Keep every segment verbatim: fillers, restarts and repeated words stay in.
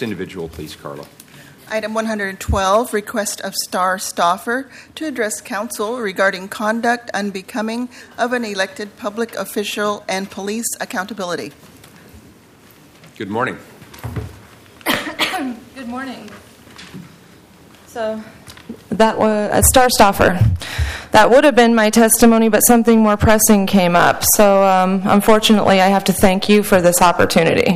Next individual, please, Carla. Item one hundred twelve, request of Star Stauffer to address council regarding conduct unbecoming of an elected public official and police accountability. Good morning. Good morning. So that was uh, Star Stauffer. That would have been my testimony, but something more pressing came up. So um, unfortunately, I have to thank you for this opportunity.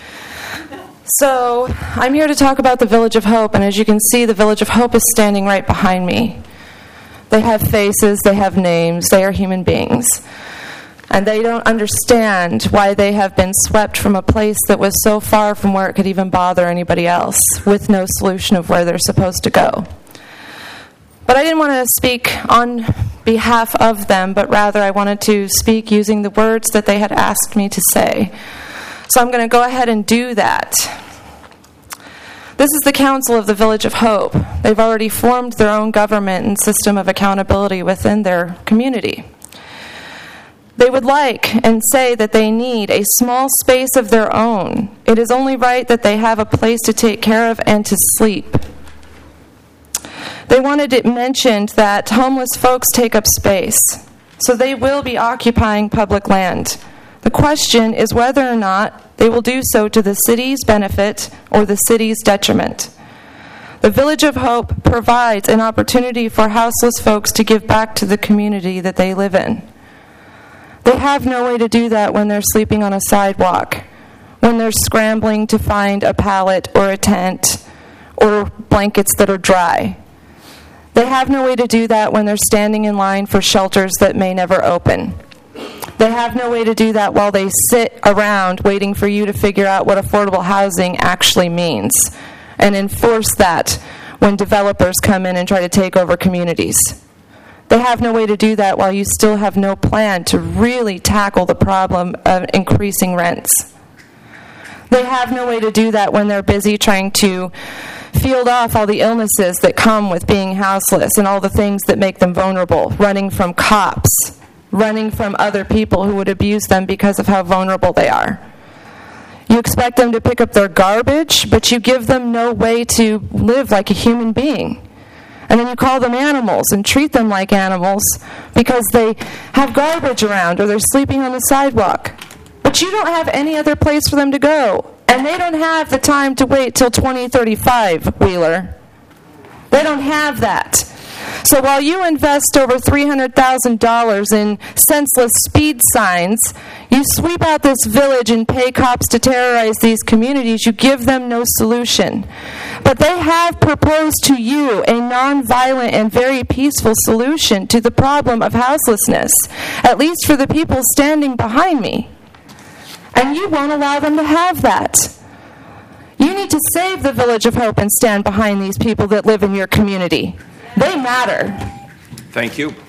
So I'm here to talk about the Village of Hope, and as you can see, the Village of Hope is standing right behind me. They have faces, they have names, they are human beings. And they don't understand why they have been swept from a place that was so far from where it could even bother anybody else, with no solution of where they're supposed to go. But I didn't want to speak on behalf of them, but rather I wanted to speak using the words that they had asked me to say. So I'm going to go ahead and do that. This is the Council of the Village of Hope. They've already formed their own government and system of accountability within their community. They would like and say that they need a small space of their own. It is only right that they have a place to take care of and to sleep. They wanted it mentioned that homeless folks take up space, so they will be occupying public land. The question is whether or not they will do so to the city's benefit or the city's detriment. The Village of Hope provides an opportunity for houseless folks to give back to the community that they live in. They have no way to do that when they're sleeping on a sidewalk, when they're scrambling to find a pallet or a tent or blankets that are dry. They have no way to do that when they're standing in line for shelters that may never open. They have no way to do that while they sit around waiting for you to figure out what affordable housing actually means and enforce that when developers come in and try to take over communities. They have no way to do that while you still have no plan to really tackle the problem of increasing rents. They have no way to do that when they're busy trying to field off all the illnesses that come with being houseless and all the things that make them vulnerable, running from cops, running from other people who would abuse them because of how vulnerable they are. You expect them to pick up their garbage, but you give them no way to live like a human being. And then you call them animals and treat them like animals because they have garbage around or they're sleeping on the sidewalk. But you don't have any other place for them to go. And they don't have the time to wait till twenty thirty-five, Wheeler. They don't have that. So while you invest over three hundred thousand dollars in senseless speed signs, you sweep out this village and pay cops to terrorize these communities, you give them no solution. But they have proposed to you a nonviolent and very peaceful solution to the problem of houselessness, at least for the people standing behind me. And you won't allow them to have that. You need to save the Village of Hope and stand behind these people that live in your community. They matter. Thank you.